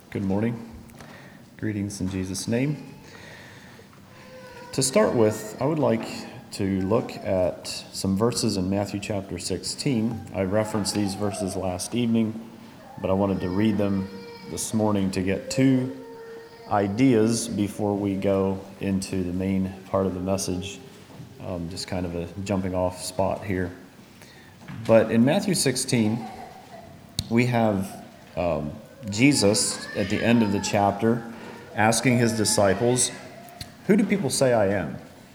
Good morning. Greetings in Jesus' name. To start with, I would like to look at some verses in Matthew chapter 16. I referenced these verses last evening, but I wanted to read them this morning to get two ideas before we go into the main part of the message, just kind of a jumping off spot here. But in Matthew 16, we have Jesus at the end of the chapter asking his disciples, "Who do people say I am?"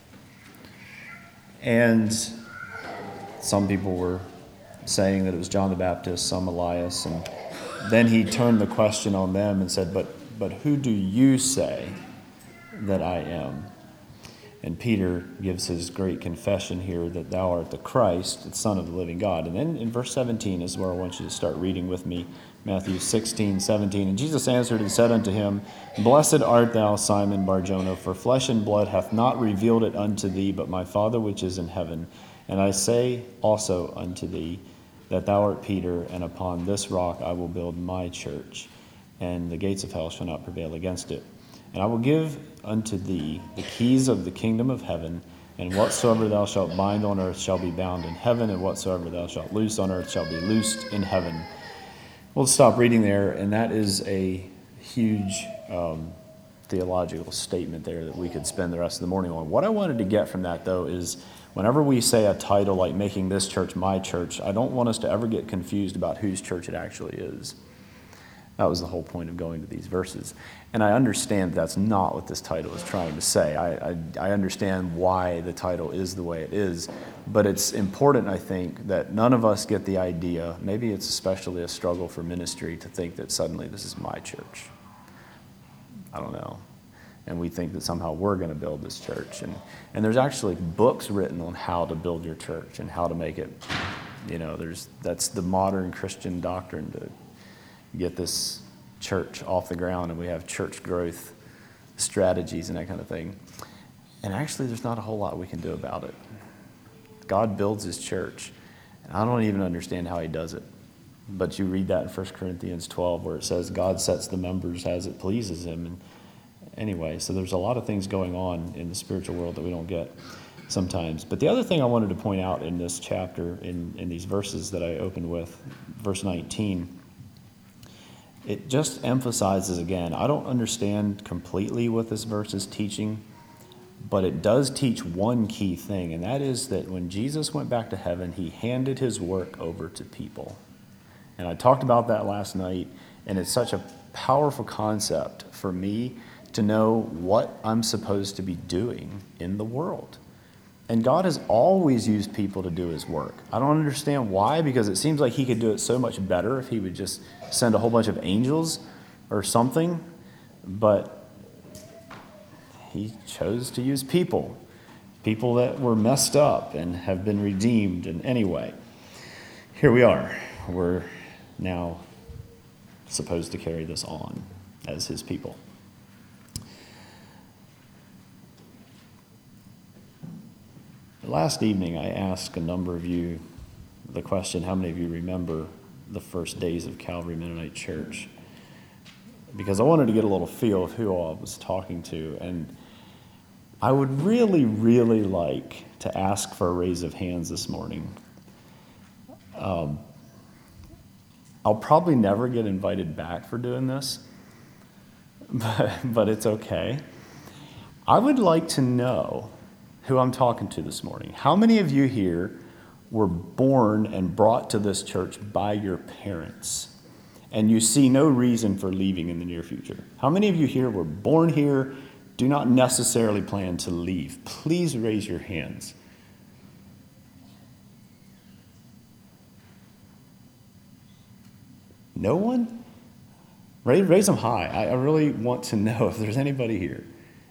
And some people were saying that it was John the Baptist, some Elias, and then he turned the question on them and said, but who do you say that I am? And Peter gives his great confession here that thou art the Christ, the Son of the living God. And then in verse 17 is where I want you to start reading with me, Matthew 16:17. And Jesus answered and said unto him, Blessed art thou, Simon Bar-Jonah, for flesh and blood hath not revealed it unto thee, but my Father which is in heaven. And I say also unto thee, that thou art Peter, and upon this rock I will build my church, and the gates of hell shall not prevail against it. And I will give unto thee the keys of the kingdom of heaven, and whatsoever thou shalt bind on earth shall be bound in heaven, and whatsoever thou shalt loose on earth shall be loosed in heaven. We'll stop reading there, and that is a huge theological statement there that we could spend the rest of the morning on. What I wanted to get from that, though, is whenever we say a title like making this church my church, I don't want us to ever get confused about whose church it actually is. That was the whole point of going to these verses. And I understand that's not what this title is trying to say. I understand why the title is the way it is. But it's important, I think, that none of us get the idea, maybe it's especially a struggle for ministry, to think that suddenly this is my church. I don't know. And we think that somehow we're going to build this church. And there's actually books written on how to build your church and how to make it, that's the modern Christian doctrine to get this church off the ground, and we have church growth strategies and that kind of thing. And actually, there's not a whole lot we can do about it. God builds his church, and I don't even understand how he does it. But you read that in 1 Corinthians 12, where it says God sets the members as it pleases him. And anyway, so there's a lot of things going on in the spiritual world that we don't get sometimes. But the other thing I wanted to point out in this chapter, in these verses that I opened with, verse 19, it just emphasizes again, I don't understand completely what this verse is teaching, but it does teach one key thing, and that is that when Jesus went back to heaven, he handed his work over to people. And I talked about that last night, and it's such a powerful concept for me to know what I'm supposed to be doing in the world. And God has always used people to do his work. I don't understand why, because it seems like he could do it so much better if he would just send a whole bunch of angels or something. But he chose to use people that were messed up and have been redeemed. And anyway, here we are. We're now supposed to carry this on as his people. Last evening, I asked a number of you the question, how many of you remember the first days of Calvary Mennonite Church? Because I wanted to get a little feel of who I was talking to, and I would really, really like to ask for a raise of hands this morning. I'll probably never get invited back for doing this, but it's okay. I would like to know who I'm talking to this morning. How many of you here were born and brought to this church by your parents, and you see no reason for leaving in the near future? How many of you here were born here, do not necessarily plan to leave? Please raise your hands. No one? Raise them high. I really want to know if there's anybody here.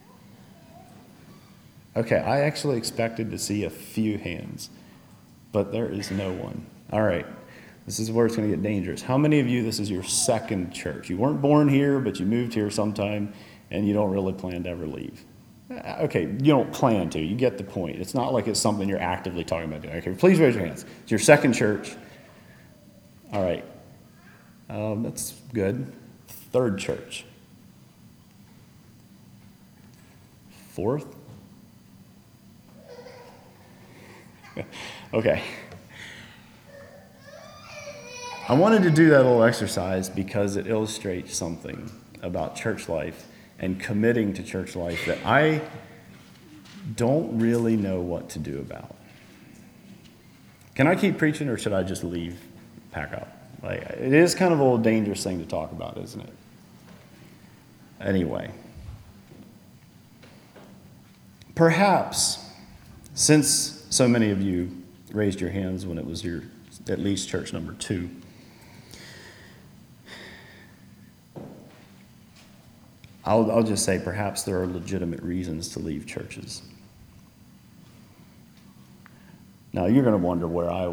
Okay, I actually expected to see a few hands, but there is no one. All right, this is where it's going to get dangerous. How many of you, this is your second church? You weren't born here, but you moved here sometime, and you don't really plan to ever leave. Okay, you don't plan to. You get the point. It's not like it's something you're actively talking about doing. Okay, please raise your hands. It's your second church. All right. That's good. Third church. Fourth? Okay. I wanted to do that little exercise because it illustrates something about church life and committing to church life that I don't really know what to do about. Can I keep preaching, or should I just leave, pack up? Like, it is kind of a little dangerous thing to talk about, isn't it? Anyway, perhaps, since so many of you raised your hands when it was your at least church number 2, I'll just say perhaps there are legitimate reasons to leave churches. Now you're going to wonder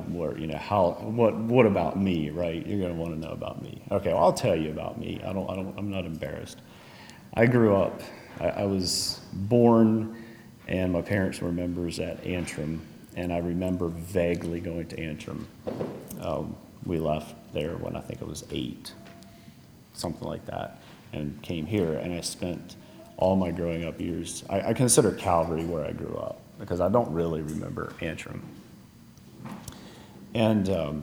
what about me, right? You're going to want to know about me. Okay, well, I'll tell you about me. I'm not embarrassed. I grew up. I was born, and my parents were members at Antrim, and I remember vaguely going to Antrim. We left there when I think I was 8, something like that, and came here, and I spent all my growing up years. I consider Calvary where I grew up because I don't really remember Antrim. And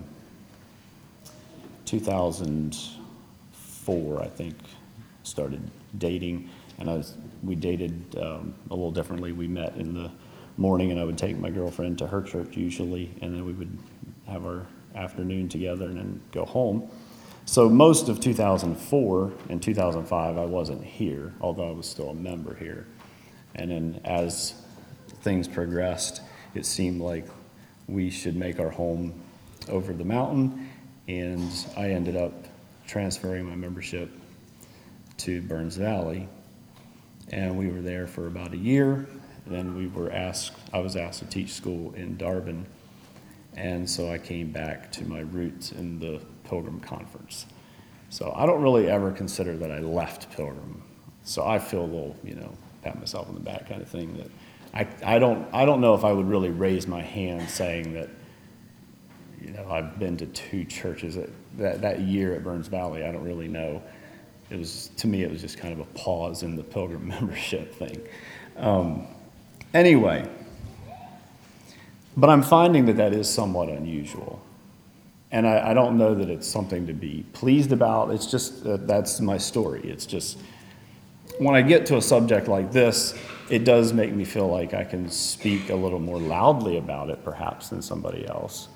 2004, I think, started dating, and we dated a little differently. We met in the morning, and I would take my girlfriend to her church usually, and then we would have our afternoon together and then go home. So most of 2004 and 2005, I wasn't here, although I was still a member here. And then as things progressed, it seemed like we should make our home over the mountain, and I ended up transferring my membership to Burns Valley, and we were there for about a year. Then I was asked to teach school in Darbin, and so I came back to my roots in the Pilgrim Conference. So I don't really ever consider that I left Pilgrim. So I feel a little, pat myself on the back kind of thing that I don't know if I would really raise my hand saying that, I've been to 2 churches that year at Burns Valley. I don't really know. To me, it was just kind of a pause in the Pilgrim membership thing. Anyway, but I'm finding that is somewhat unusual. And I don't know that it's something to be pleased about. It's just, that's my story. It's just, when I get to a subject like this, it does make me feel like I can speak a little more loudly about it, perhaps, than somebody else.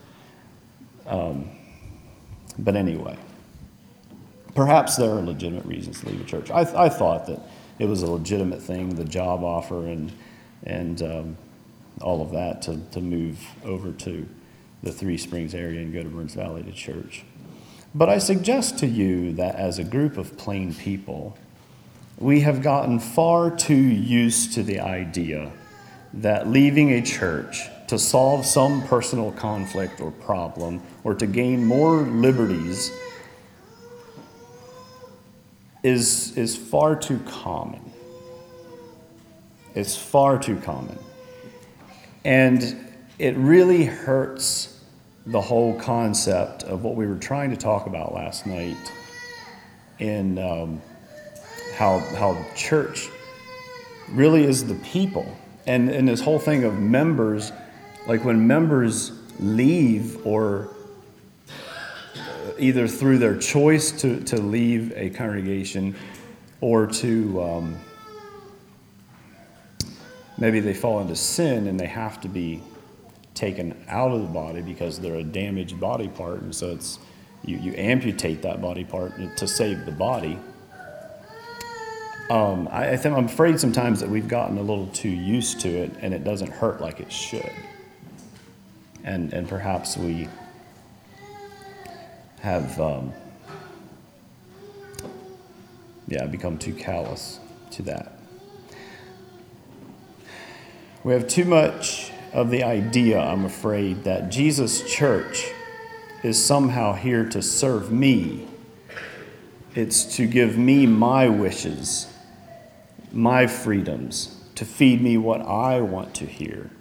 But anyway, perhaps there are legitimate reasons to leave a church. I thought that it was a legitimate thing, the job offer and all of that, to move over to the Three Springs area and go to Burns Valley to church. But I suggest to you that as a group of plain people, we have gotten far too used to the idea that leaving a church to solve some personal conflict or problem or to gain more liberties is far too common. It's far too common. And it really hurts the whole concept of what we were trying to talk about last night in how church really is the people. And this whole thing of members, like when members leave or either through their choice to leave a congregation or to maybe they fall into sin and they have to be taken out of the body because they're a damaged body part, and so it's you amputate that body part to save the body. I'm afraid sometimes that we've gotten a little too used to it, and it doesn't hurt like it should. And perhaps we have become too callous to that. We have too much of the idea, I'm afraid, that Jesus' church is somehow here to serve me. It's to give me my wishes, my freedoms, to feed me what I want to hear,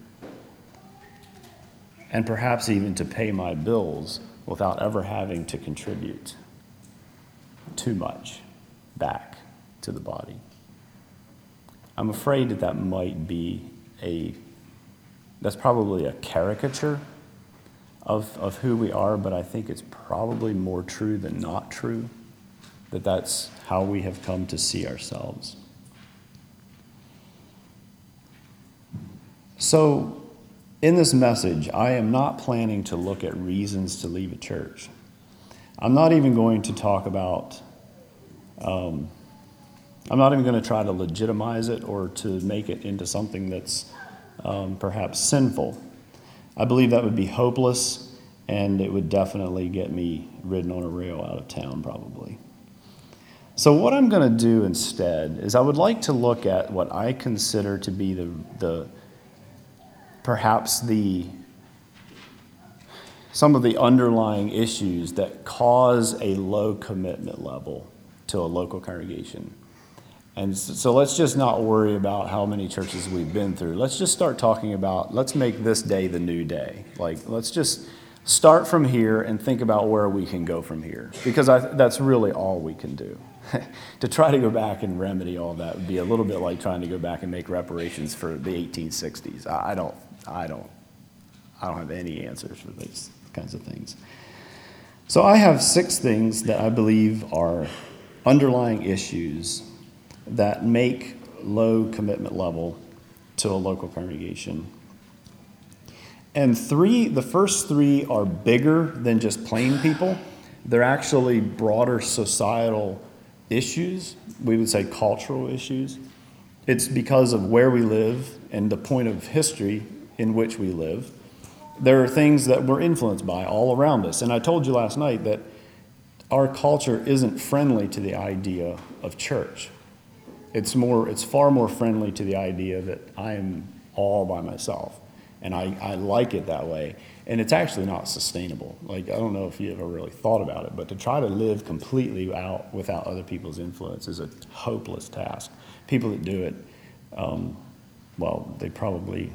and perhaps even to pay my bills without ever having to contribute too much. back to the body. I'm afraid that might be that's probably a caricature of who we are, but I think it's probably more true than not true, that's how we have come to see ourselves. So, in this message, I am not planning to look at reasons to leave a church. I'm not even going to talk about, I'm not even going to try to legitimize it or to make it into something that's perhaps sinful. I believe that would be hopeless, and it would definitely get me ridden on a rail out of town, probably. So what I'm going to do instead is I would like to look at what I consider to be some of the underlying issues that cause a low commitment level to a local congregation. And so let's just not worry about how many churches we've been through. Let's just start talking about, let's make this day the new day. Let's just start from here and think about where we can go from here. Because that's really all we can do. To try to go back and remedy all that would be a little bit like trying to go back and make reparations for the 1860s. I don't have any answers for these kinds of things. So I have 6 things that I believe are underlying issues that make low commitment level to a local congregation. And the first 3 are bigger than just plain people. They're actually broader societal issues. We would say cultural issues. It's because of where we live and the point of history in which we live. There are things that we're influenced by all around us. And I told you last night that our culture isn't friendly to the idea of church. It's far more friendly to the idea that I am all by myself. And I like it that way. And it's actually not sustainable. I don't know if you ever really thought about it, but to try to live completely out without other people's influence is a hopeless task. People that do it, they probably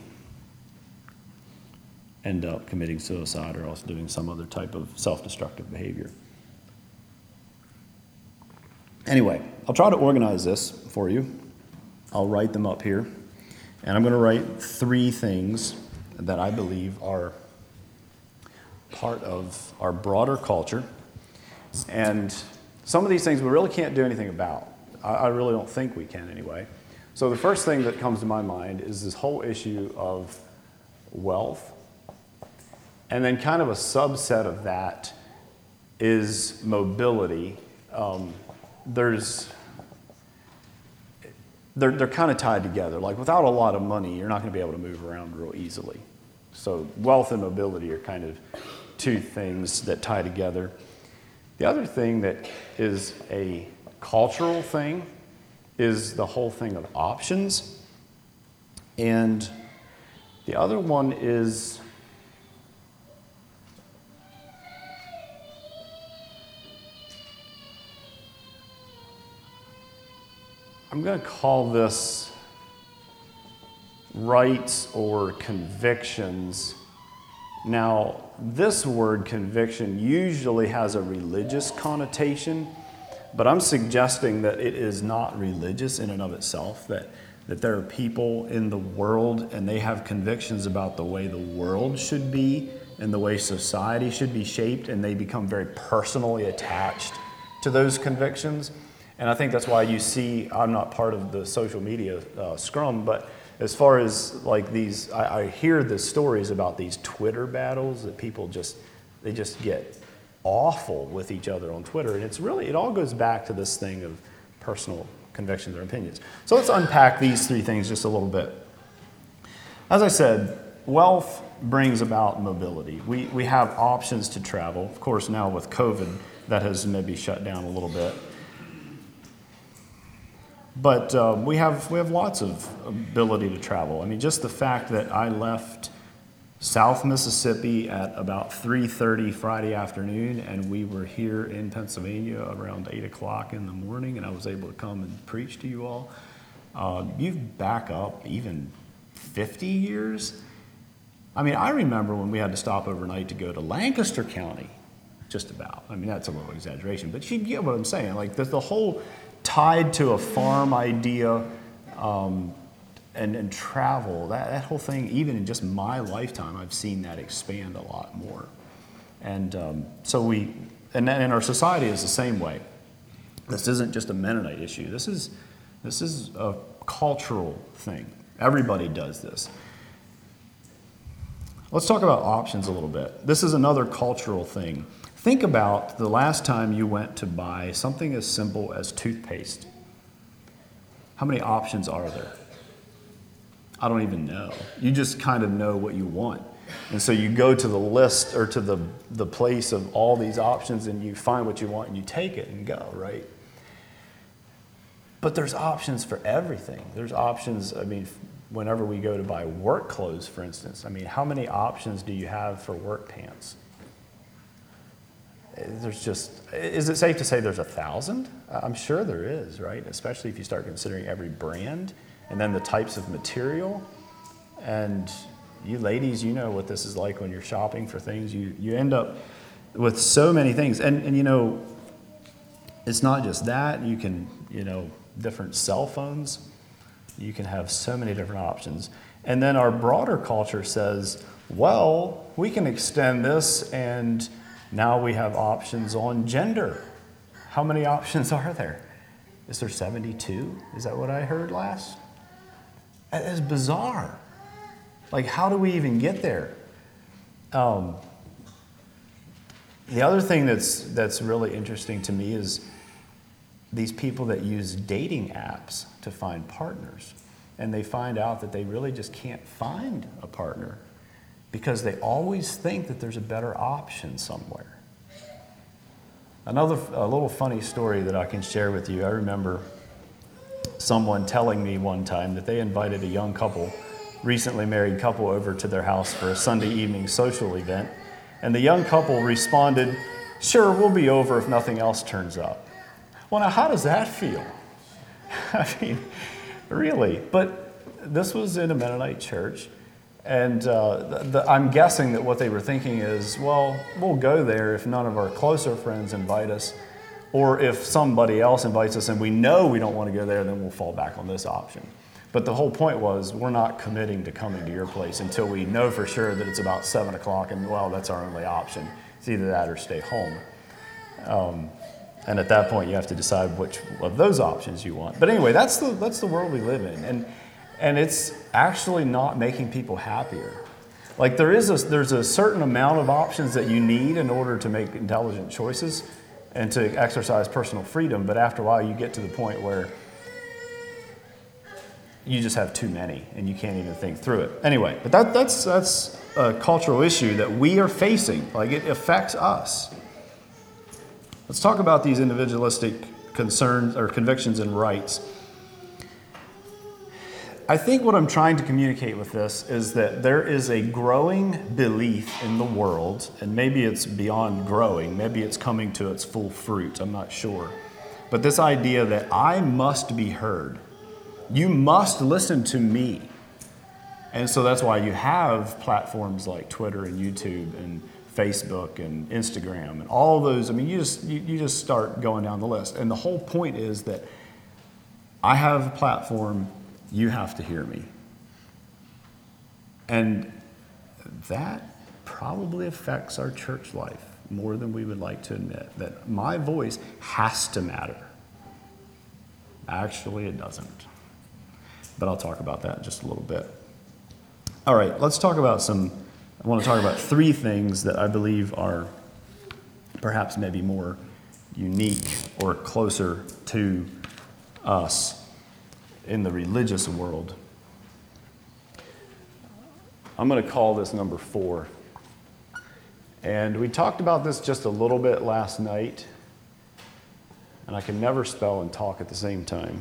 end up committing suicide or else doing some other type of self-destructive behavior. Anyway, I'll try to organize this for you. I'll write them up here. And I'm going to write 3 things that I believe are part of our broader culture. And some of these things we really can't do anything about. I really don't think we can anyway. So the first thing that comes to my mind is this whole issue of wealth. And then kind of a subset of that is mobility. They're kind of tied together. Without a lot of money, you're not going to be able to move around real easily. So wealth and mobility are kind of 2 things that tie together. The other thing that is a cultural thing is the whole thing of options. And the other one is I'm going to call this rights or convictions. Now, this word conviction usually has a religious connotation, but I'm suggesting that it is not religious in and of itself, that there are people in the world and they have convictions about the way the world should be and the way society should be shaped, and they become very personally attached to those convictions. And I think that's why you see, I'm not part of the social media scrum, but as far as these, I hear the stories about these Twitter battles that people just get awful with each other on Twitter. And it all goes back to this thing of personal convictions or opinions. So let's unpack these 3 things just a little bit. As I said, wealth brings about mobility. We have options to travel. Of course, now with COVID, that has maybe shut down a little bit. But we have lots of ability to travel. I mean, just the fact that I left South Mississippi at about 3:30 Friday afternoon, and we were here in Pennsylvania around 8 o'clock in the morning, and I was able to come and preach to you all. You back up even 50 years. I mean, I remember when we had to stop overnight to go to Lancaster County, just about. I mean, that's a little exaggeration, but you get what I'm saying. The whole tied to a farm idea, and travel. That whole thing, even in just my lifetime, I've seen that expand a lot more. And and our society is the same way. This isn't just a Mennonite issue. This is a cultural thing. Everybody does this. Let's talk about options a little bit. This is another cultural thing. Think about the last time you went to buy something as simple as toothpaste. How many options are there? I don't even know. You just kind of know what you want. And so you go to the list or to the place of all these options and you find what you want and you take it and go, right? But there's options for everything. There's options, whenever we go to buy work clothes, for instance, how many options do you have for work pants? Is it safe to say there's 1,000? I'm sure there is, right? Especially if you start considering every brand and then the types of material. And you ladies, you know what this is like when you're shopping for things. You end up with so many things. And it's not just that. You can, different cell phones. You can have so many different options. And then our broader culture says, well, we can extend this and now we have options on gender. How many options are there? Is there 72? Is that what I heard last? That is bizarre. Like, how do we even get there? The other thing that's really interesting to me is these people that use dating apps to find partners. And they find out that they really just can't find a partner because they always think that there's a better option somewhere. A little funny story that I can share with you. I remember someone telling me one time that they invited a young couple, recently married couple, over to their house for a Sunday evening social event. And the young couple responded, "Sure, we'll be over if nothing else turns up." Well, now, how does that feel? Really? But this was in a Mennonite church. And I'm guessing that what they were thinking is, well, we'll go there if none of our closer friends invite us, or if somebody else invites us and we know we don't want to go there, then we'll fall back on this option. But the whole point was, we're not committing to coming to your place until we know for sure that it's about 7 o'clock and, well, that's our only option. It's either that or stay home. And at that point, you have to decide which of those options you want. But anyway, that's the world we live in. And it's actually not making people happier. Like, there's a certain amount of options that you need in order to make intelligent choices and to exercise personal freedom. But after a while, you get to the point where you just have too many and you can't even think through it. Anyway, but that's a cultural issue that we are facing. Like, it affects us. Let's talk about these individualistic concerns or convictions and rights. I think what I'm trying to communicate with this is that there is a growing belief in the world, and maybe it's beyond growing, maybe it's coming to its full fruit, I'm not sure. But this idea that I must be heard. You must listen to me. And so that's why you have platforms like Twitter and YouTube and Facebook and Instagram and all those. You just start going down the list. And the whole point is that I have a platform, you have to hear me. And that probably affects our church life more than we would like to admit, that my voice has to matter. Actually, it doesn't. But I'll talk about that in just a little bit. All right, let's talk about I want to talk about 3 things that I believe are perhaps maybe more unique or closer to us in the religious world. I'm going to call this number 4. And we talked about this just a little bit last night, and I can never spell and talk at the same time.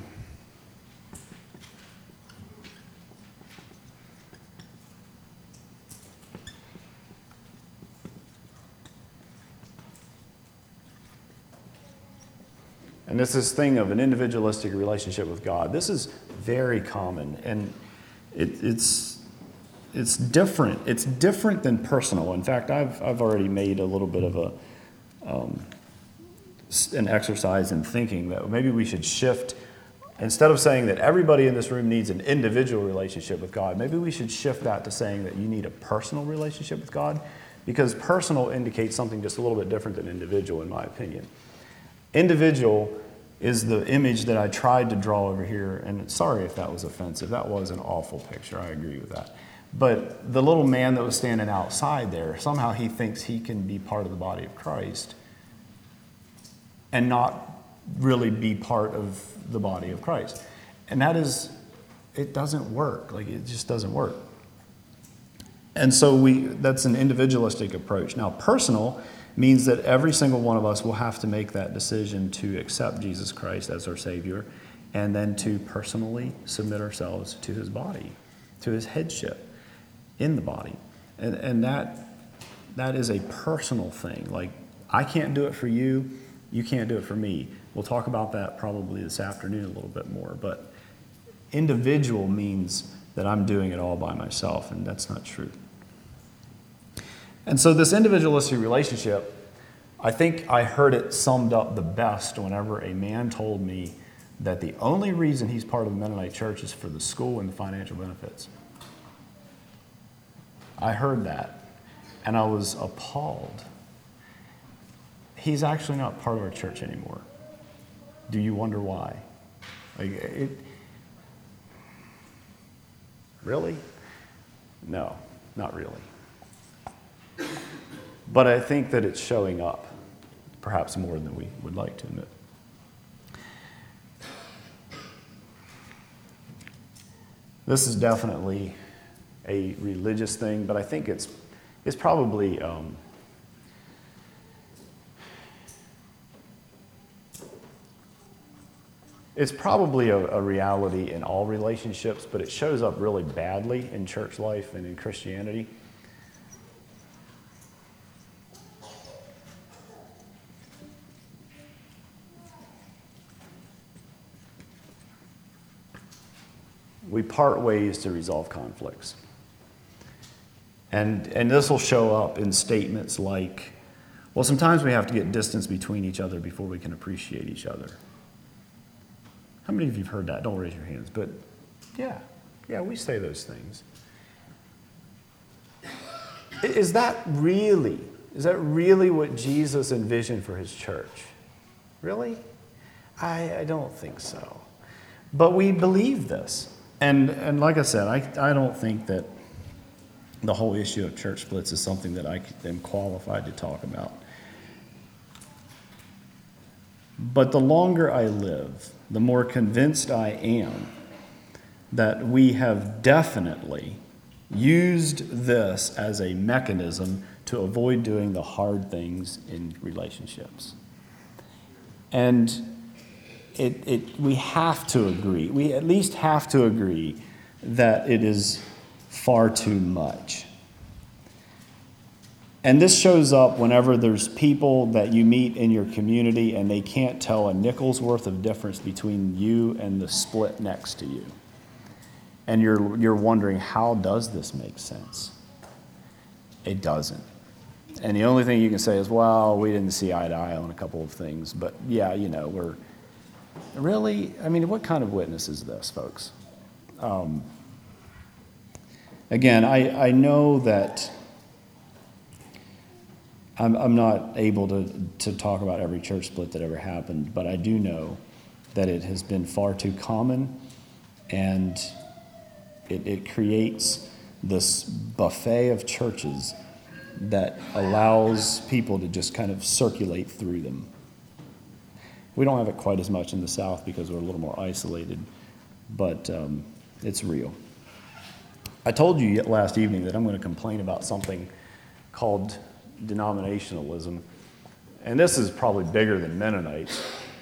And this is thing of an individualistic relationship with God. This is very common, and it's different. It's different than personal. In fact, I've already made a little bit of a an exercise in thinking that maybe we should shift, instead of saying that everybody in this room needs an individual relationship with God, maybe we should shift that to saying that you need a personal relationship with God, because personal indicates something just a little bit different than individual, in my opinion. Individual is the image that I tried to draw over here, and sorry if that was offensive. That was an awful picture. I agree with that. But the little man that was standing outside there, somehow he thinks he can be part of the body of Christ and not really be part of the body of Christ. And it doesn't work. Like, it just doesn't work. And so that's an individualistic approach. Now, personal means that every single one of us will have to make that decision to accept Jesus Christ as our Savior, and then to personally submit ourselves to his body, to his headship in the body. And that is a personal thing. Like, I can't do it for you, you can't do it for me. We'll talk about that probably this afternoon a little bit more. But individual means that I'm doing it all by myself, and that's not true. And so this individualistic relationship, I think I heard it summed up the best whenever a man told me that the only reason he's part of the Mennonite church is for the school and the financial benefits. I heard that, and I was appalled. He's actually not part of our church anymore. Do you wonder why? Really? No, not really. But I think that it's showing up, perhaps more than we would like to admit. This is definitely a religious thing, but I think it's probably a reality in all relationships, but it shows up really badly in church life and in Christianity. We part ways to resolve conflicts. And this will show up in statements like, well, sometimes we have to get distance between each other before we can appreciate each other. How many of you have heard that? Don't raise your hands, but yeah, we say those things. Is that really what Jesus envisioned for his church? Really? I don't think so. But we believe this. And like I said, I don't think that the whole issue of church splits is something that I am qualified to talk about. But the longer I live, the more convinced I am that we have definitely used this as a mechanism to avoid doing the hard things in relationships. And we have to agree, we at least have to agree that it is far too much. And this shows up whenever there's people that you meet in your community and they can't tell a nickel's worth of difference between you and the split next to you. And you're wondering, how does this make sense? It doesn't. And the only thing you can say is, well, we didn't see eye to eye on a couple of things, but yeah, we're really, what kind of witness is this, folks? Again, I know that I'm not able to talk about every church split that ever happened, but I do know that it has been far too common, and it creates this buffet of churches that allows people to just kind of circulate through them. We don't have it quite as much in the South because we're a little more isolated, but it's real. I told you last evening that I'm going to complain about something called denominationalism, and this is probably bigger than Mennonites.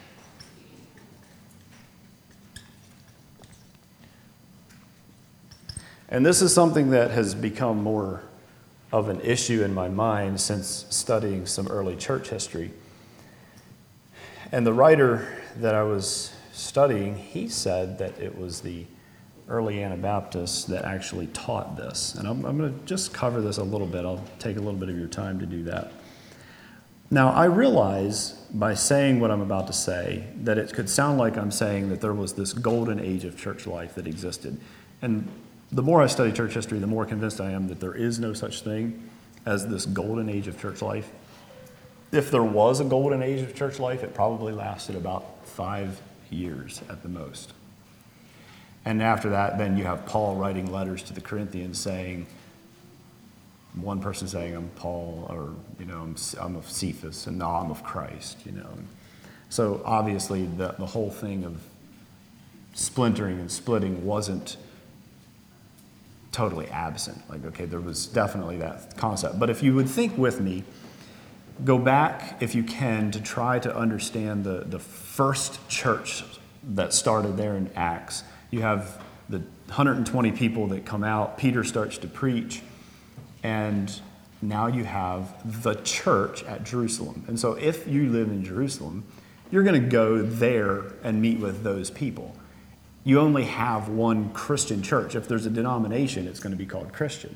And this is something that has become more of an issue in my mind since studying some early church history. And the writer that I was studying, he said that it was the early Anabaptists that actually taught this. And I'm going to just cover this a little bit. I'll take a little bit of your time to do that. Now, I realize by saying what I'm about to say that it could sound like I'm saying that there was this golden age of church life that existed. And the more I study church history, the more convinced I am that there is no such thing as this golden age of church life. If there was a golden age of church life, it probably lasted about 5 years at the most. And after that, then you have Paul writing letters to the Corinthians saying, one person saying, I'm Paul, or, I'm of Cephas, and no, I'm of Christ, So obviously the whole thing of splintering and splitting wasn't totally absent. Like, okay, there was definitely that concept. But if you would think with me, go back, if you can, to try to understand the first church that started there in Acts. You have the 120 people that come out. Peter starts to preach. And now you have the church at Jerusalem. And so if you live in Jerusalem, you're going to go there and meet with those people. You only have one Christian church. If there's a denomination, it's going to be called Christian.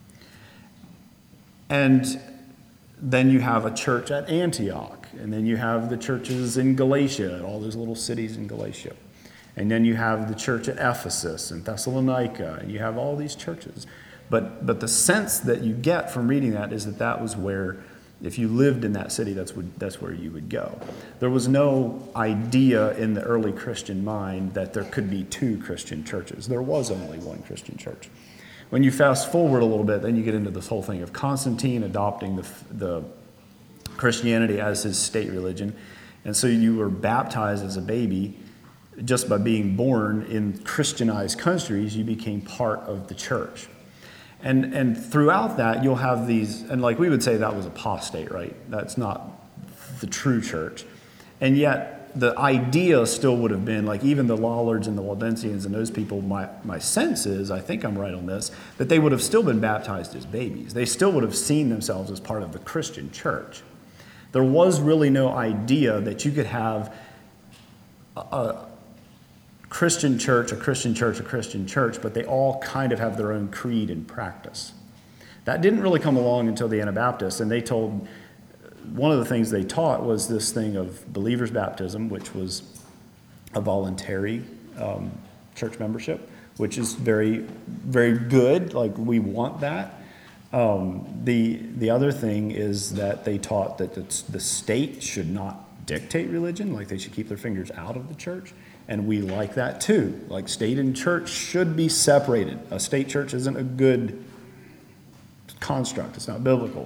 And then you have a church at Antioch. And then you have the churches in Galatia, all those little cities in Galatia. And then you have the church at Ephesus and Thessalonica. And you have all these churches. But the sense that you get from reading that is that was where, if you lived in that city, that's where you would go. There was no idea in the early Christian mind that there could be 2 Christian churches. There was only one Christian church. When you fast forward a little bit, then you get into this whole thing of Constantine adopting the Christianity as his state religion. And so you were baptized as a baby. Just by being born in Christianized countries, you became part of the church. And throughout that, you'll have these, and like we would say that was apostate, right? That's not the true church. And yet, the idea still would have been, like even the Lollards and the Waldensians and those people, my sense is, I think I'm right on this, that they would have still been baptized as babies. They still would have seen themselves as part of the Christian church. There was really no idea that you could have a Christian church, a Christian church, a Christian church, but they all kind of have their own creed and practice. That didn't really come along until the Anabaptists, and one of the things they taught was this thing of believer's baptism, which was a voluntary church membership, which is very, very good. Like, we want that. The other thing is that they taught that the state should not dictate religion, like they should keep their fingers out of the church. And we like that too. Like, state and church should be separated. A state church isn't a good construct. It's not biblical.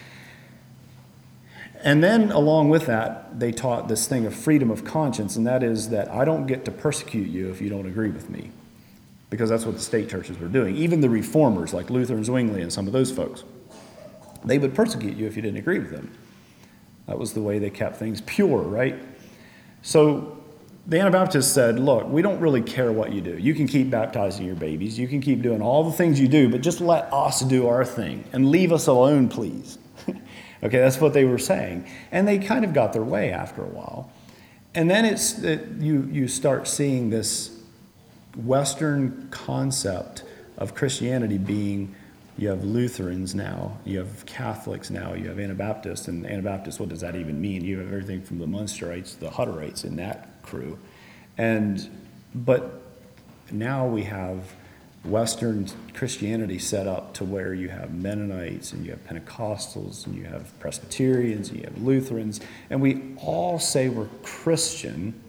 And then along with that, they taught this thing of freedom of conscience, and that is that I don't get to persecute you if you don't agree with me. Because that's what the state churches were doing. Even the reformers, like Luther and Zwingli and some of those folks, they would persecute you if you didn't agree with them. That was the way they kept things pure, right? So the Anabaptists said, look, we don't really care what you do. You can keep baptizing your babies. You can keep doing all the things you do, but just let us do our thing and leave us alone, please. Okay, that's what they were saying. And they kind of got their way after a while. And then you start seeing this Western concept of Christianity being, you have Lutherans now, you have Catholics now, you have Anabaptists. And Anabaptists, what does that even mean? You have everything from the Munsterites, the Hutterites in that crew. But now we have Western Christianity set up to where you have Mennonites and you have Pentecostals and you have Presbyterians and you have Lutherans, and we all say we're Christian.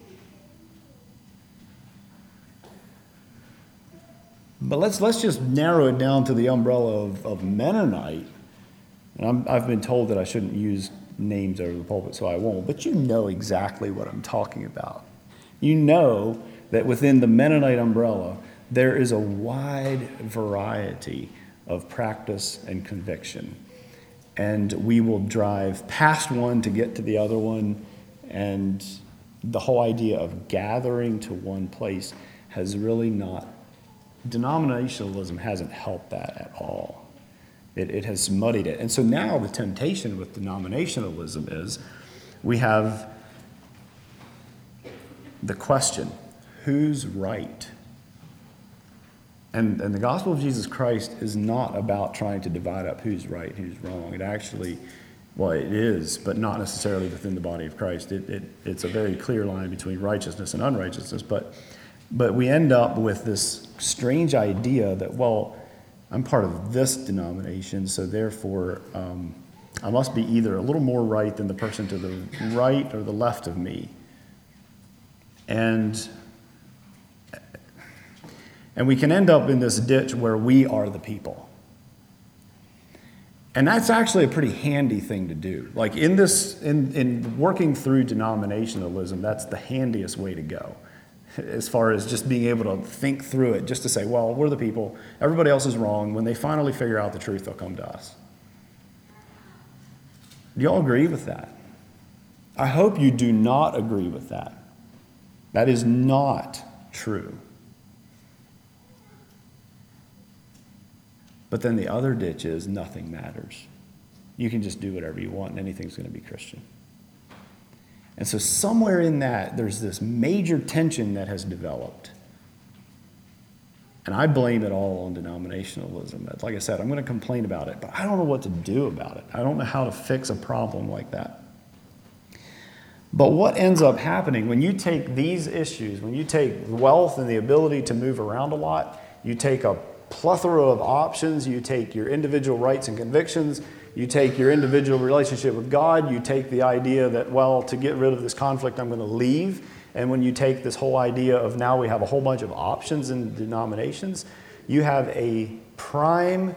But let's just narrow it down to the umbrella of Mennonite. And I've been told that I shouldn't use names over the pulpit, so I won't. But you know exactly what I'm talking about. You know that within the Mennonite umbrella, there is a wide variety of practice and conviction. And we will drive past one to get to the other one. And the whole idea of gathering to one place has really not, denominationalism hasn't helped that at all. It has muddied it. And so now the temptation with denominationalism is we have the question, who's right? And the gospel of Jesus Christ is not about trying to divide up who's right and who's wrong. It actually, Well, it is, but not necessarily within the body of Christ. It's a very clear line between righteousness and unrighteousness. But we end up with this strange idea that, well, I'm part of this denomination, so therefore I must be either a little more right than the person to the right or the left of me. And we can end up in this ditch where we are the people. And that's actually a pretty handy thing to do. Like in working through denominationalism, that's the handiest way to go. As far as just being able to think through it, just to say, well, we're the people, everybody else is wrong. When they finally figure out the truth, they'll come to us. Do you all agree with that? I hope you do not agree with that. That is not true. But then the other ditch is nothing matters. You can just do whatever you want and anything's going to be Christian. And so somewhere in that, there's this major tension that has developed. And I blame it all on denominationalism. Like I said, I'm going to complain about it, but I don't know what to do about it. I don't know how to fix a problem like that. But what ends up happening when you take these issues, when you take wealth and the ability to move around a lot, you take a plethora of options, you take your individual rights and convictions, you take your individual relationship with God, you take the idea that, well, to get rid of this conflict, I'm going to leave. And when you take this whole idea of now we have a whole bunch of options in denominations, you have a prime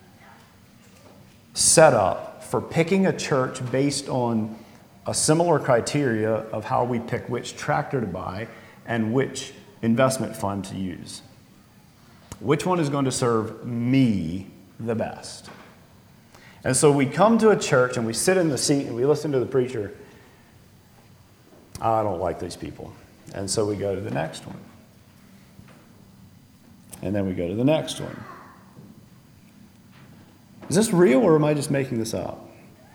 setup for picking a church based on a similar criteria of how we pick which tractor to buy and which investment fund to use. Which one is going to serve me the best? And so we come to a church and we sit in the seat and we listen to the preacher. I don't like these people. And so we go to the next one. And then we go to the next one. Is this real or am I just making this up?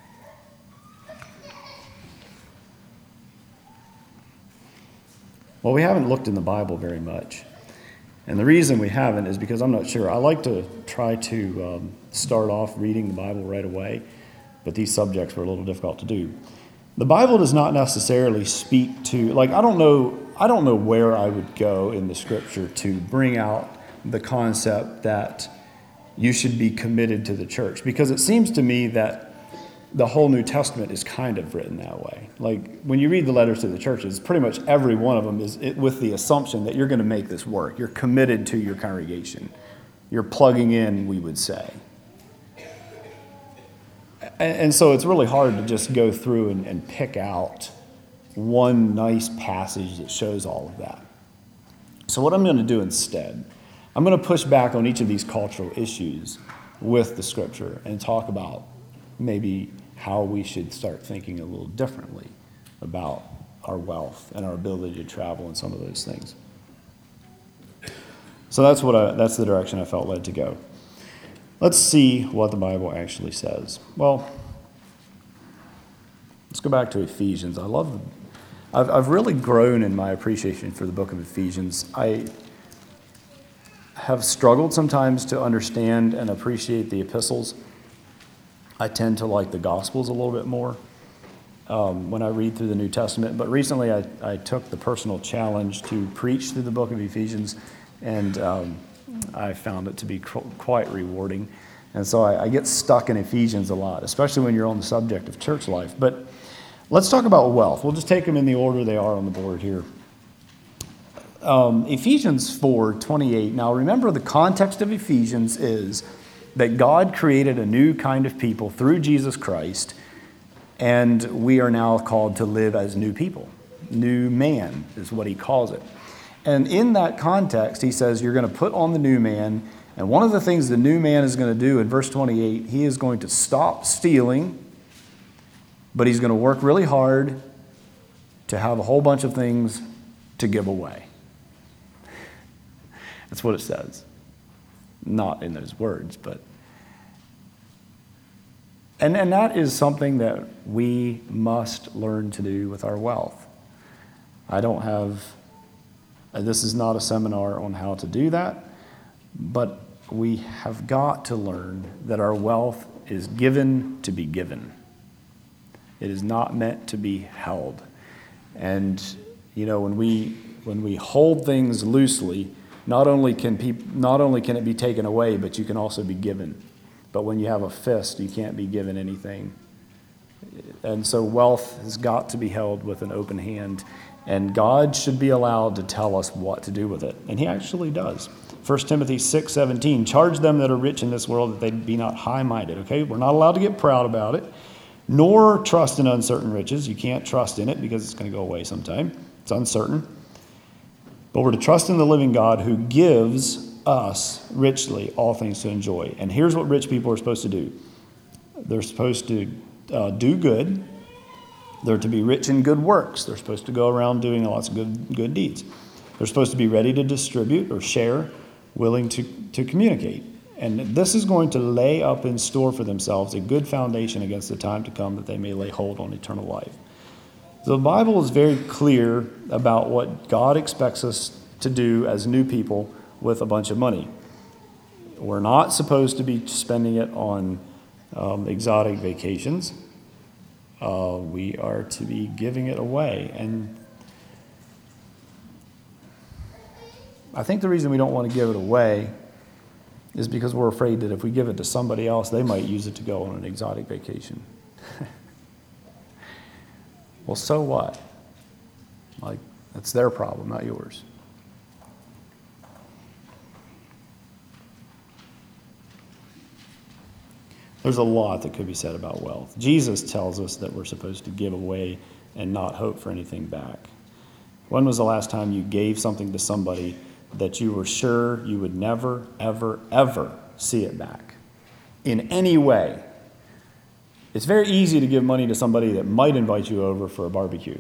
Well, we haven't looked in the Bible very much. And the reason we haven't is because I'm not sure. I like to try to start off reading the Bible right away, but these subjects were a little difficult to do. The Bible does not necessarily speak to, like, I don't know where I would go in the Scripture to bring out the concept that you should be committed to the church, because it seems to me that the whole New Testament is kind of written that way. Like, when you read the letters to the churches, pretty much every one of them is with the assumption that you're going to make this work. You're committed to your congregation. You're plugging in, we would say. And so it's really hard to just go through and pick out one nice passage that shows all of that. So what I'm going to do instead, I'm going to push back on each of these cultural issues with the Scripture and talk about maybe how we should start thinking a little differently about our wealth and our ability to travel and some of those things. So that's the direction I felt led to go. Let's see what the Bible actually says. Well, let's go back to Ephesians. I've really grown in my appreciation for the book of Ephesians. I have struggled sometimes to understand and appreciate the epistles. I tend to like the Gospels a little bit more when I read through the New Testament. But recently I took the personal challenge to preach through the book of Ephesians, and I found it to be quite rewarding. And so I get stuck in Ephesians a lot, especially when you're on the subject of church life. But let's talk about wealth. We'll just take them in the order they are on the board here. Ephesians 4:28. Now remember, the context of Ephesians is that God created a new kind of people through Jesus Christ, and we are now called to live as new people. New man is what he calls it. And in that context, he says you're going to put on the new man, and one of the things the new man is going to do in verse 28, he is going to stop stealing, but he's going to work really hard to have a whole bunch of things to give away. That's what it says. Not in those words, but... And that is something that we must learn to do with our wealth. This is not a seminar on how to do that, but we have got to learn that our wealth is given to be given. It is not meant to be held. And, when we hold things loosely, not only can it be taken away, but you can also be given. But when you have a fist, you can't be given anything. And so wealth has got to be held with an open hand. And God should be allowed to tell us what to do with it. And he actually does. 1 Timothy 6:17, charge them that are rich in this world that they be not high-minded. Okay, we're not allowed to get proud about it, nor trust in uncertain riches. You can't trust in it because it's going to go away sometime. It's uncertain. But we're to trust in the living God who gives us richly all things to enjoy. And here's what rich people are supposed to do. They're supposed to do good. They're to be rich in good works. They're supposed to go around doing lots of good deeds. They're supposed to be ready to distribute or share, willing to communicate. And this is going to lay up in store for themselves a good foundation against the time to come that they may lay hold on eternal life. The Bible is very clear about what God expects us to do as new people with a bunch of money. We're not supposed to be spending it on exotic vacations. We are to be giving it away. And I think the reason we don't want to give it away is because we're afraid that if we give it to somebody else, they might use it to go on an exotic vacation. Well, so what? That's their problem, not yours. There's a lot that could be said about wealth. Jesus tells us that we're supposed to give away and not hope for anything back. When was the last time you gave something to somebody that you were sure you would never, ever, ever see it back in any way? It's very easy to give money to somebody that might invite you over for a barbecue.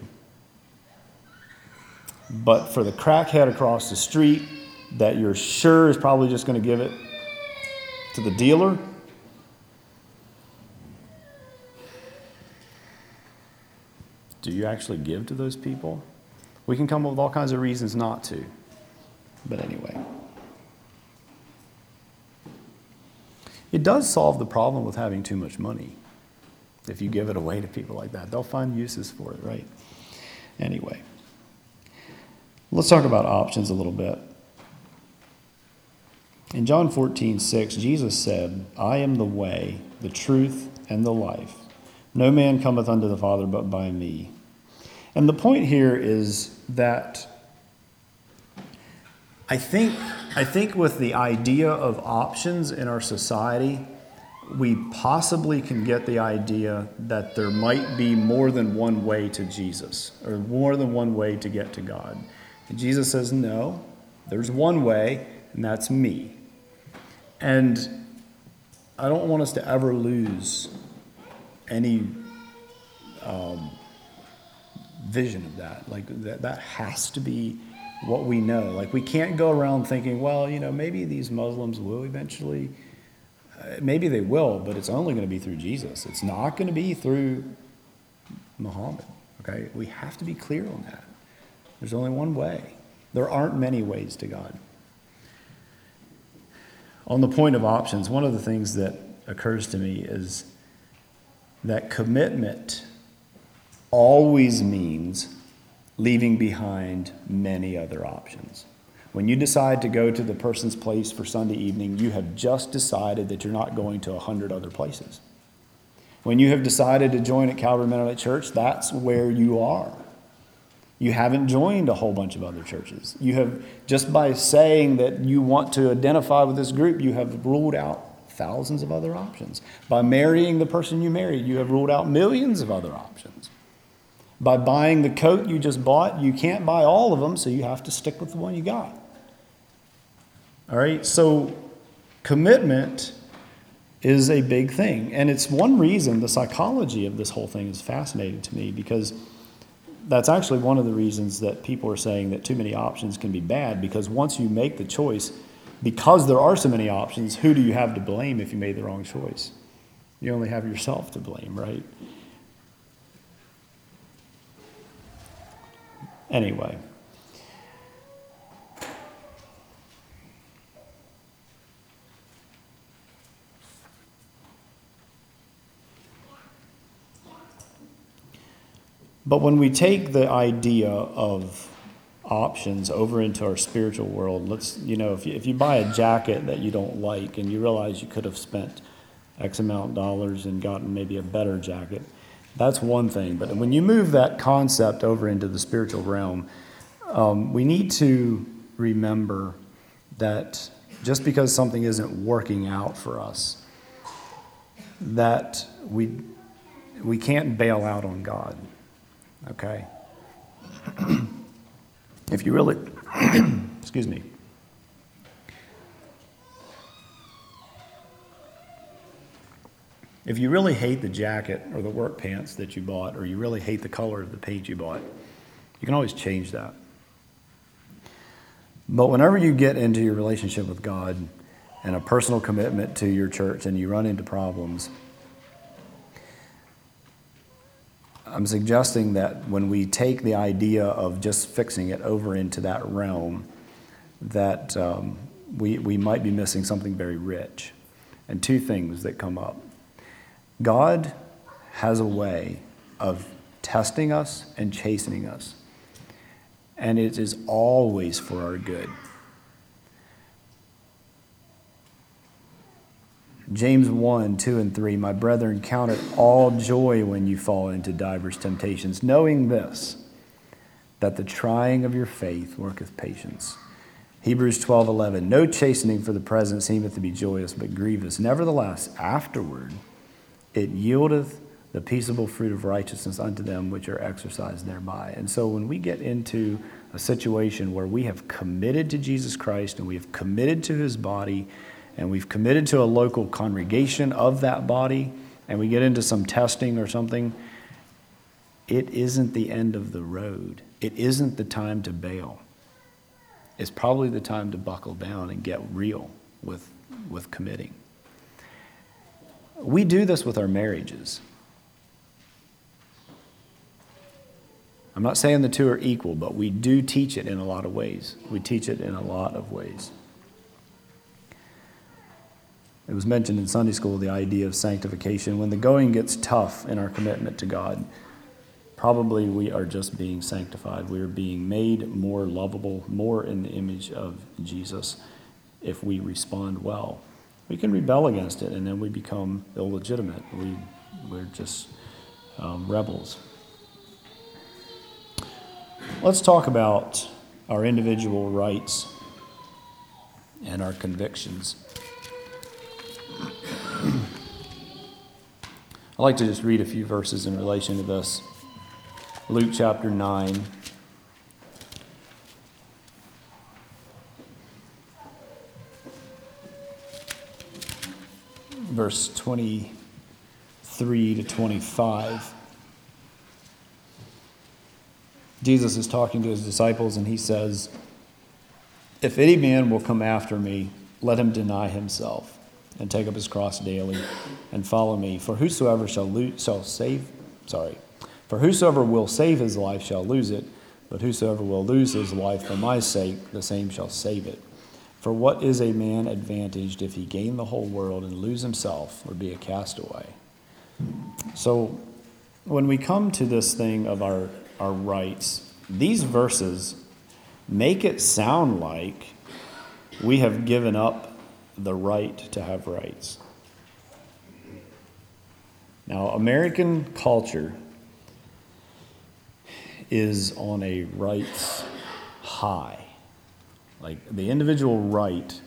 But for the crackhead across the street that you're sure is probably just going to give it to the dealer, do you actually give to those people? We can come up with all kinds of reasons not to. But anyway. It does solve the problem with having too much money. If you give it away to people like that, they'll find uses for it, right? Anyway. Let's talk about options a little bit. In John 14:6, Jesus said, I am the way, the truth, and the life. No man cometh unto the Father but by me. And the point here is that I think with the idea of options in our society, we possibly can get the idea that there might be more than one way to Jesus, or more than one way to get to God. And Jesus says, no, there's one way, and that's me. And I don't want us to ever lose any vision of that. That has to be what we know. We can't go around thinking, well, maybe these Muslims will eventually. Maybe they will, but it's only going to be through Jesus. It's not going to be through Muhammad. Okay, we have to be clear on that. There's only one way. There aren't many ways to God. On the point of options, one of the things that occurs to me is that commitment always means leaving behind many other options. When you decide to go to the person's place for Sunday evening, you have just decided that you're not going to 100 other places. When you have decided to join at Calvary Mennonite Church, that's where you are. You haven't joined a whole bunch of other churches. You have, just by saying that you want to identify with this group, you have ruled out thousands of other options. By marrying the person you married, you have ruled out millions of other options. By buying the coat you just bought, you can't buy all of them, so you have to stick with the one you got. All right, so commitment is a big thing. And it's one reason the psychology of this whole thing is fascinating to me, because that's actually one of the reasons that people are saying that too many options can be bad, because once you make the choice, because there are so many options, who do you have to blame if you made the wrong choice? You only have yourself to blame, right? Anyway. But when we take the idea of options over into our spiritual world, if you buy a jacket that you don't like and you realize you could have spent X amount of dollars and gotten maybe a better jacket, that's one thing. But when you move that concept over into the spiritual realm, we need to remember that just because something isn't working out for us, that we can't bail out on God, okay? If you really, excuse me. If you really hate the jacket or the work pants that you bought, or you really hate the color of the page you bought, you can always change that. But whenever you get into your relationship with God and a personal commitment to your church and you run into problems, I'm suggesting that when we take the idea of just fixing it over into that realm, that we might be missing something very rich. And two things that come up. God has a way of testing us and chastening us. And it is always for our good. James 1, 2, and 3, my brethren, count it all joy when you fall into divers temptations, knowing this, that the trying of your faith worketh patience. Hebrews 12, 11, no chastening for the present seemeth to be joyous, but grievous. Nevertheless, afterward, it yieldeth the peaceable fruit of righteousness unto them which are exercised thereby. And so when we get into a situation where we have committed to Jesus Christ and we have committed to his body and we've committed to a local congregation of that body and we get into some testing or something, it isn't the end of the road. It isn't the time to bail. It's probably the time to buckle down and get real with committing. We do this with our marriages. I'm not saying the two are equal, but we do teach it in a lot of ways. We teach it in a lot of ways. It was mentioned in Sunday school, the idea of sanctification. When the going gets tough in our commitment to God, probably we are just being sanctified. We are being made more lovable, more in the image of Jesus if we respond well. We can rebel against it, and then we become illegitimate. We're just rebels. Let's talk about our individual rights and our convictions. I'd like to just read a few verses in relation to this. Luke chapter 9. Verse 23 to 25. Jesus is talking to his disciples and he says, if any man will come after me, let him deny himself and take up his cross daily and follow me. For whosoever will save his life shall lose it, but whosoever will lose his life for my sake, the same shall save it. For what is a man advantaged if he gain the whole world and lose himself or be a castaway? So when we come to this thing of our rights, these verses make it sound like we have given up the right to have rights. Now, American culture is on a rights high. Like, the individual right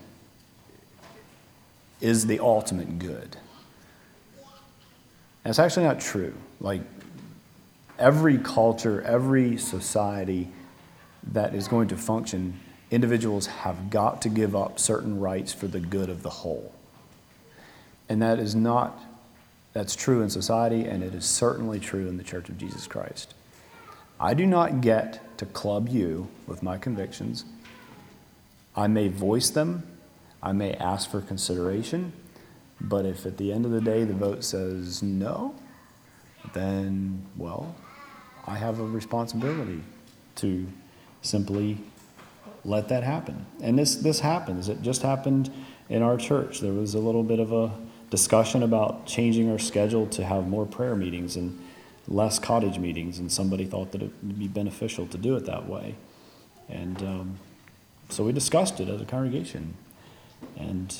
is the ultimate good. And it's actually not true. Like, every culture, every society that is going to function, individuals have got to give up certain rights for the good of the whole. And that's true in society, and it is certainly true in the Church of Jesus Christ. I do not get to club you with my convictions. I may voice them, I may ask for consideration, but if at the end of the day the vote says no, then, well, I have a responsibility to simply let that happen. And this happens. It just happened in our church. There was a little bit of a discussion about changing our schedule to have more prayer meetings, and less cottage meetings, and somebody thought that it would be beneficial to do it that way. And so we discussed it as a congregation. And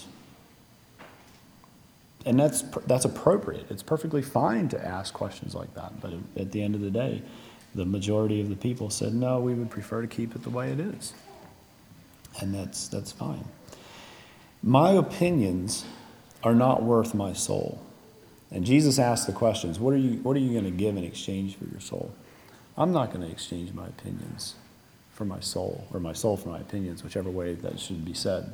that's appropriate. It's perfectly fine to ask questions like that. But at the end of the day, the majority of the people said, no, we would prefer to keep it the way it is. And that's fine. My opinions are not worth my soul. And Jesus asked the questions, what are you going to give in exchange for your soul? I'm not going to exchange my opinions for my soul, or my soul for my opinions, whichever way that should be said.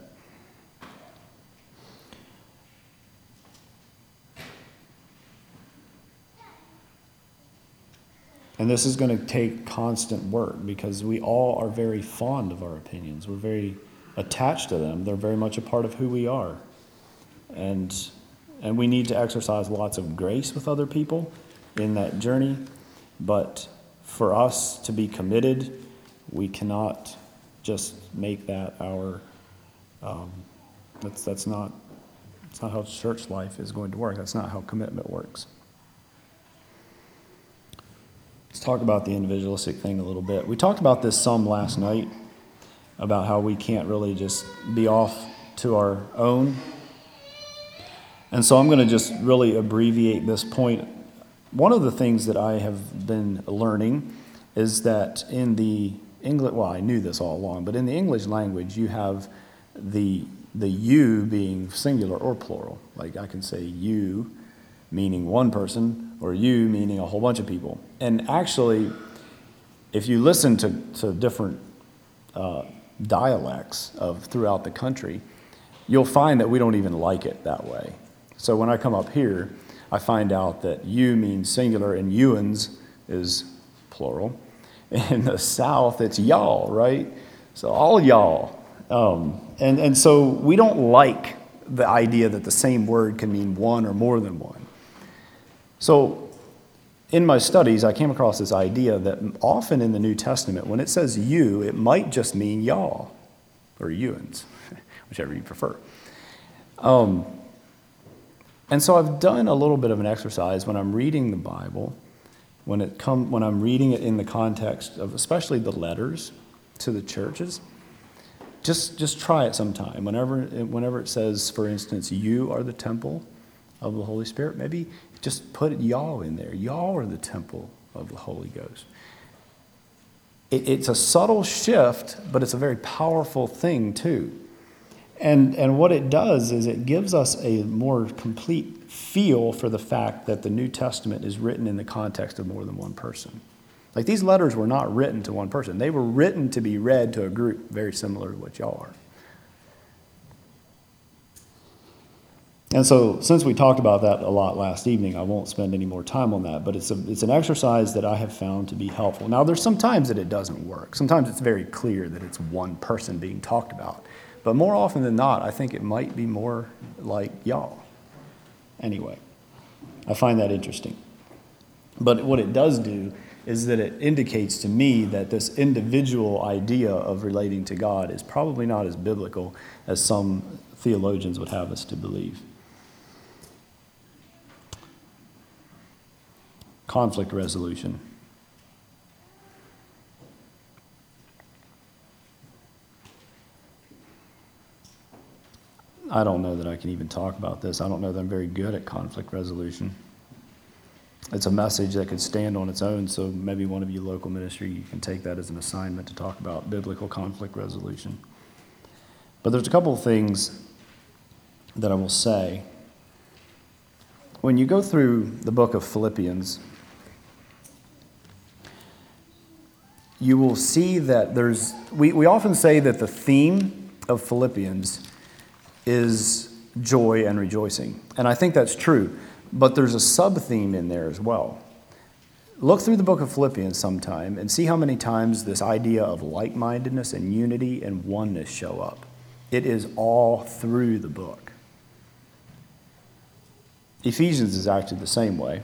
And this is going to take constant work, because we all are very fond of our opinions. We're very attached to them. They're very much a part of who we are. And we need to exercise lots of grace with other people in that journey. But for us to be committed, we cannot just make that our, that's not how church life is going to work. That's not how commitment works. Let's talk about the individualistic thing a little bit. We talked about this some last night, about how we can't really just be off to our own. And so I'm going to just really abbreviate this point. One of the things that I have been learning is that in the English, well, I knew this all along, but in the English language, you have the you being singular or plural. Like I can say you meaning one person, or you meaning a whole bunch of people. And actually, if you listen to different dialects of throughout the country, you'll find that we don't even like it that way. So when I come up here, I find out that you means singular and youans is plural. In the South, it's y'all, right? So all y'all. And so we don't like the idea that the same word can mean one or more than one. So in my studies, I came across this idea that often in the New Testament, when it says you, it might just mean y'all, or youans, whichever you prefer. And so I've done a little bit of an exercise when I'm reading the Bible, when I'm reading it in the context of especially the letters to the churches. Just try it sometime. Whenever it says, for instance, you are the temple of the Holy Spirit, maybe just put y'all in there. Y'all are the temple of the Holy Ghost. It's a subtle shift, but it's a very powerful thing too. And what it does is it gives us a more complete feel for the fact that the New Testament is written in the context of more than one person. Like these letters were not written to one person. They were written to be read to a group very similar to what y'all are. And so since we talked about that a lot last evening, I won't spend any more time on that, but it's an exercise that I have found to be helpful. Now, there's some times that it doesn't work. Sometimes it's very clear that it's one person being talked about. But more often than not, I think it might be more like y'all. Anyway, I find that interesting. But what it does do is that it indicates to me that this individual idea of relating to God is probably not as biblical as some theologians would have us to believe. Conflict resolution. I don't know that I can even talk about this. I don't know that I'm very good at conflict resolution. It's a message that could stand on its own, so maybe one of you local ministry, you can take that as an assignment to talk about biblical conflict resolution. But there's a couple of things that I will say. When you go through the book of Philippians, you will see that we often say that the theme of Philippians is joy and rejoicing. And I think that's true. But there's a sub-theme in there as well. Look through the book of Philippians sometime and see how many times this idea of like-mindedness and unity and oneness show up. It is all through the book. Ephesians is actually the same way.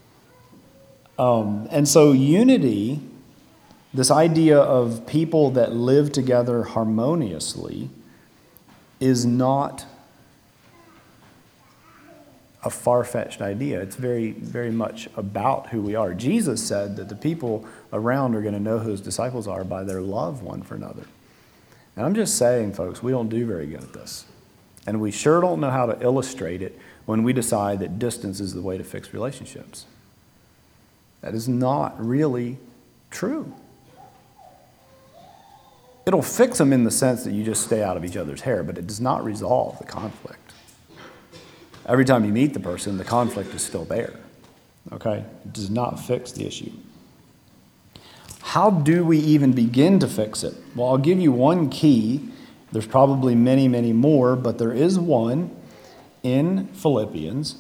And so unity, this idea of people that live together harmoniously, is not a far-fetched idea. It's very, very much about who we are. Jesus said that the people around are going to know who his disciples are by their love one for another. And I'm just saying, folks, we don't do very good at this. And we sure don't know how to illustrate it when we decide that distance is the way to fix relationships. That is not really true. It'll fix them in the sense that you just stay out of each other's hair, but it does not resolve the conflict. Every time you meet the person, the conflict is still there. Okay? It does not fix the issue. How do we even begin to fix it? Well, I'll give you one key. There's probably many, many more, but there is one in Philippians.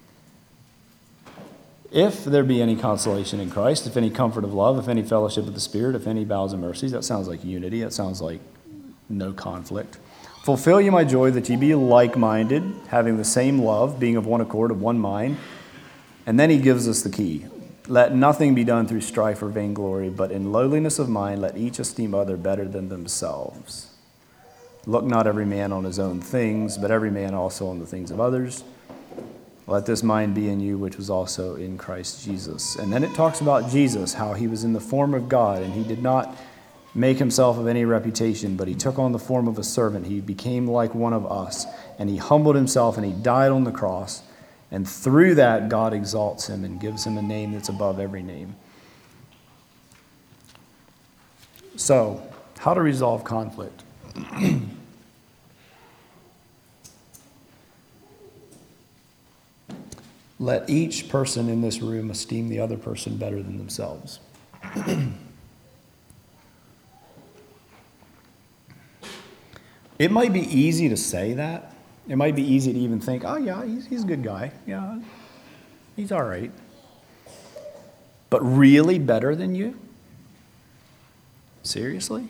If there be any consolation in Christ, if any comfort of love, if any fellowship of the Spirit, if any bowels and mercies, that sounds like unity. That sounds like no conflict. Fulfill ye my joy, that ye be like-minded, having the same love, being of one accord, of one mind. And then he gives us the key. Let nothing be done through strife or vainglory, but in lowliness of mind let each esteem other better than themselves. Look not every man on his own things, but every man also on the things of others. Let this mind be in you, which was also in Christ Jesus. And then it talks about Jesus, how he was in the form of God, and he did not make himself of any reputation, but he took on the form of a servant. He became like one of us, and he humbled himself, and he died on the cross. And through that, God exalts him and gives him a name that's above every name. So, how to resolve conflict? Let each person in this room esteem the other person better than themselves. It might be easy to say that. It might be easy to even think, oh yeah, he's a good guy. Yeah, he's all right. But really better than you? Seriously?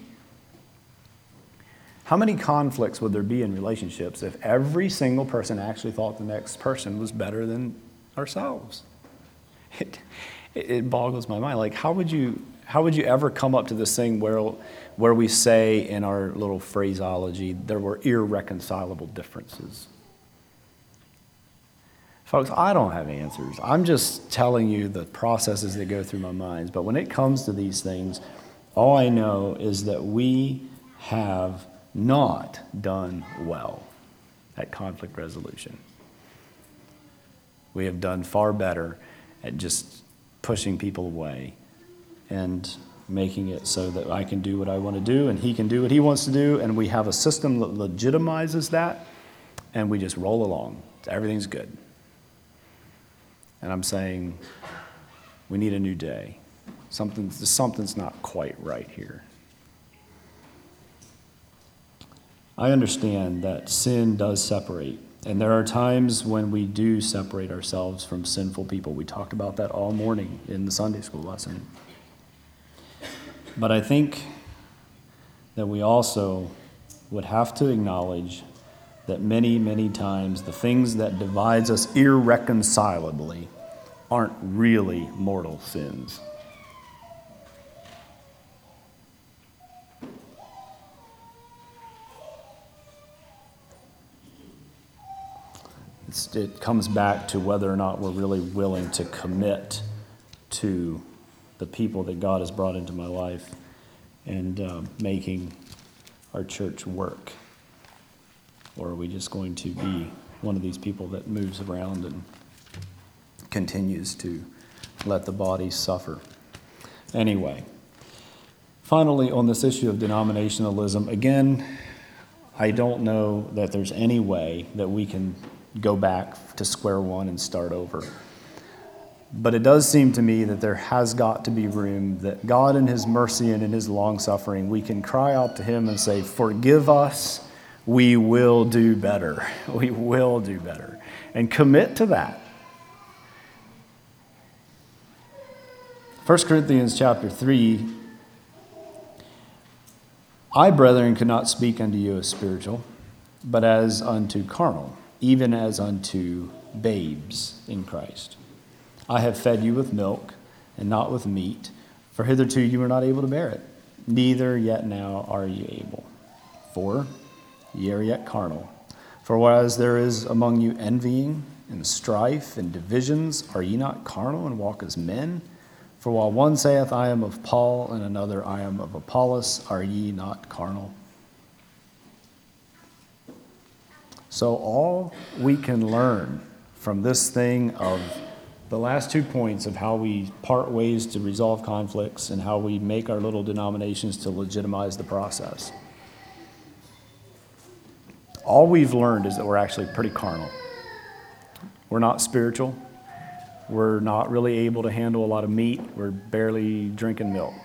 How many conflicts would there be in relationships if every single person actually thought the next person was better than ourselves? It boggles my mind. Like, how would you ever come up to this thing where we say in our little phraseology there were irreconcilable differences? Folks, I don't have answers. I'm just telling you the processes that go through my mind. But when it comes to these things, all I know is that we have not done well at conflict resolution. We have done far better at just pushing people away and making it so that I can do what I want to do and he can do what he wants to do, and we have a system that legitimizes that, and we just roll along. Everything's good. And I'm saying we need a new day. Something's not quite right here. I understand that sin does separate, and there are times when we do separate ourselves from sinful people. We talked about that all morning in the Sunday school lesson. But I think that we also would have to acknowledge that many, many times the things that divides us irreconcilably aren't really mortal sins. It comes back to whether or not we're really willing to commit to the people that God has brought into my life and making our church work. Or are we just going to be one of these people that moves around and continues to let the body suffer? Anyway, finally, on this issue of denominationalism, again, I don't know that there's any way that we can go back to square one and start over. But it does seem to me that there has got to be room that God in his mercy and in his long-suffering, we can cry out to him and say, forgive us, we will do better. We will do better. And commit to that. 1 Corinthians chapter 3, I, brethren, could not speak unto you as spiritual, but as unto carnal, even as unto babes in Christ. I have fed you with milk and not with meat, for hitherto you were not able to bear it, neither yet now are ye able. For ye are yet carnal. For whereas there is among you envying and strife and divisions? Are ye not carnal and walk as men? For while one saith, I am of Paul, and another, I am of Apollos, are ye not carnal? So all we can learn from this thing of the last 2 points of how we part ways to resolve conflicts and how we make our little denominations to legitimize the process. All we've learned is that we're actually pretty carnal. We're not spiritual. We're not really able to handle a lot of meat. We're barely drinking milk.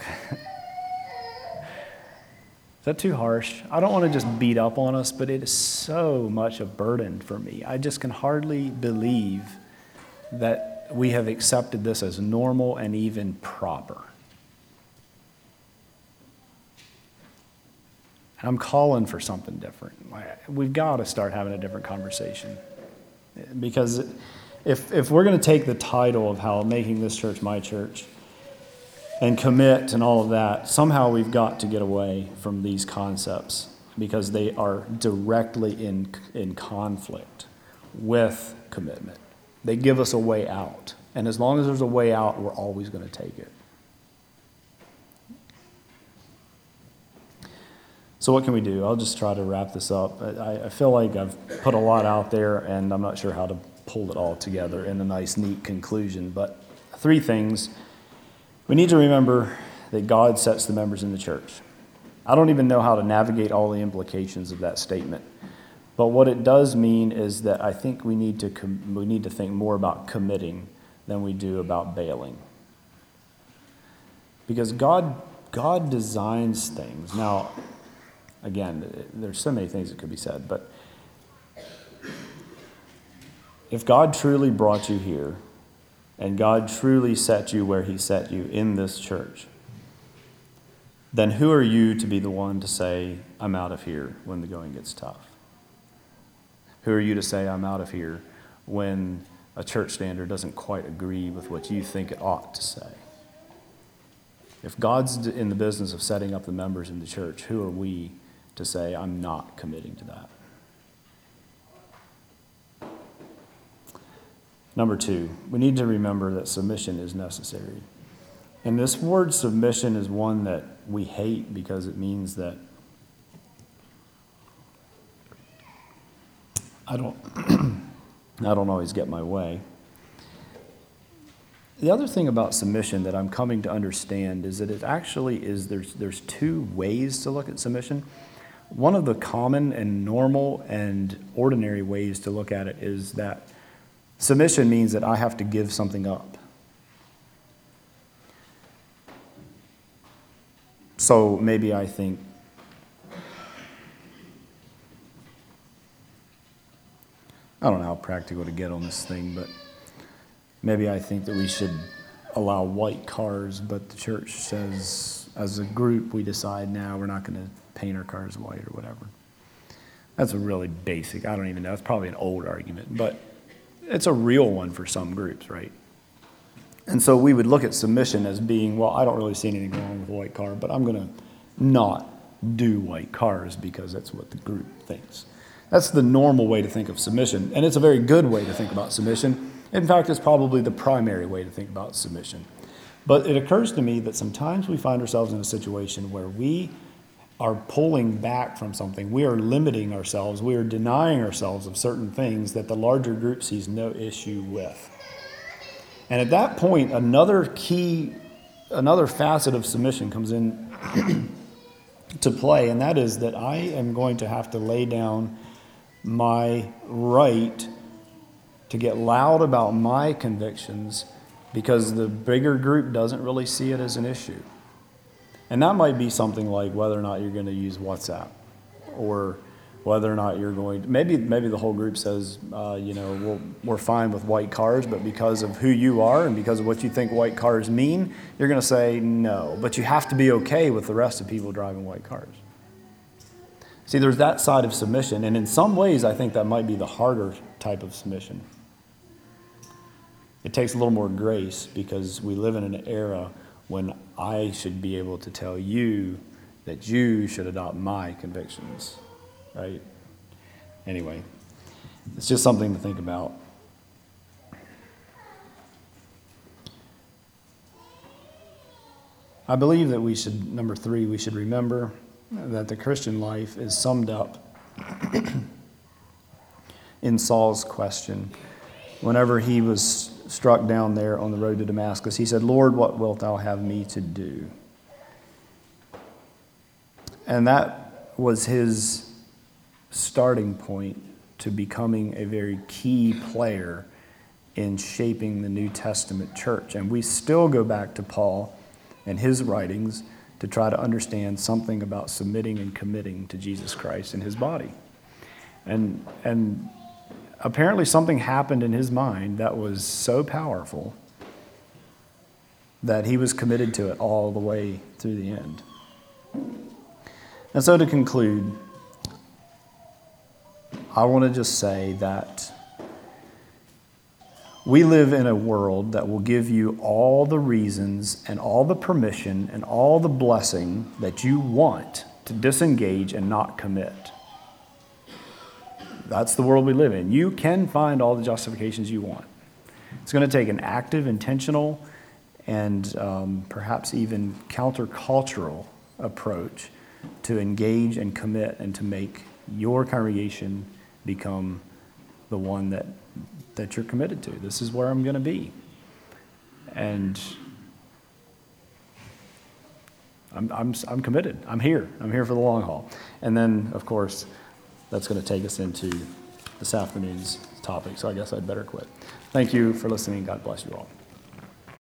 Is that too harsh? I don't want to just beat up on us, but it is so much a burden for me. I just can hardly believe that we have accepted this as normal and even proper. I'm calling for something different. We've got to start having a different conversation. Because if we're going to take the title of how making this church my church and commit and all of that, somehow we've got to get away from these concepts because they are directly in conflict with commitment. They give us a way out. And as long as there's a way out, we're always going to take it. So what can we do? I'll just try to wrap this up. I feel like I've put a lot out there, and I'm not sure how to pull it all together in a nice, neat conclusion. But 3 things. We need to remember that God sets the members in the church. I don't even know how to navigate all the implications of that statement. But what it does mean is that I think we need to think more about committing than we do about bailing. Because God designs things. Now, again, there's so many things that could be said, but if God truly brought you here, and God truly set you where he set you in this church, then who are you to be the one to say, I'm out of here when the going gets tough? Who are you to say, I'm out of here when a church standard doesn't quite agree with what you think it ought to say? If God's in the business of setting up the members in the church, who are we to say, I'm not committing to that? Number 2, we need to remember that submission is necessary. And this word submission is one that we hate because it means that I don't always get my way. The other thing about submission that I'm coming to understand is that it actually is, there's 2 ways to look at submission. One of the common and normal and ordinary ways to look at it is that submission means that I have to give something up. So maybe I think, I don't know how practical to get on this thing, but maybe I think that we should allow white cars, but the church says, as a group, we decide now we're not going to paint our cars white or whatever. That's a really basic, I don't even know, it's probably an old argument, but it's a real one for some groups, right? And so we would look at submission as being, well, I don't really see anything wrong with a white car, but I'm going to not do white cars because that's what the group thinks. That's the normal way to think of submission, and it's a very good way to think about submission. In fact, it's probably the primary way to think about submission. But it occurs to me that sometimes we find ourselves in a situation where we are pulling back from something. We are limiting ourselves. We are denying ourselves of certain things that the larger group sees no issue with. And at that point, another facet of submission comes in to play, and that is that I am going to have to lay down my right to get loud about my convictions because the bigger group doesn't really see it as an issue. And that might be something like whether or not you're going to use WhatsApp, or whether or not you're going to, maybe the whole group says, we're fine with white cars, but because of who you are and because of what you think white cars mean, you're going to say no. But you have to be okay with the rest of people driving white cars. See, there's that side of submission, and in some ways I think that might be the harder type of submission. It takes a little more grace because we live in an era when I should be able to tell you that you should adopt my convictions, right? Anyway, it's just something to think about. I believe that number 3, we should remember that the Christian life is summed up in Saul's question. Whenever he was struck down there on the road to Damascus, he said, "Lord, what wilt thou have me to do?" And that was his starting point to becoming a very key player in shaping the New Testament church. And we still go back to Paul and his writings to try to understand something about submitting and committing to Jesus Christ and his body. And apparently something happened in his mind that was so powerful that he was committed to it all the way through the end. And so to conclude, I want to just say that we live in a world that will give you all the reasons and all the permission and all the blessing that you want to disengage and not commit. That's the world we live in. You can find all the justifications you want. It's going to take an active, intentional, and perhaps even countercultural approach to engage and commit and to make your congregation become the one that you're committed to. This is where I'm going to be. And I'm committed. I'm here. I'm here for the long haul. And then, of course, that's going to take us into this afternoon's topic. So I guess I'd better quit. Thank you for listening. God bless you all.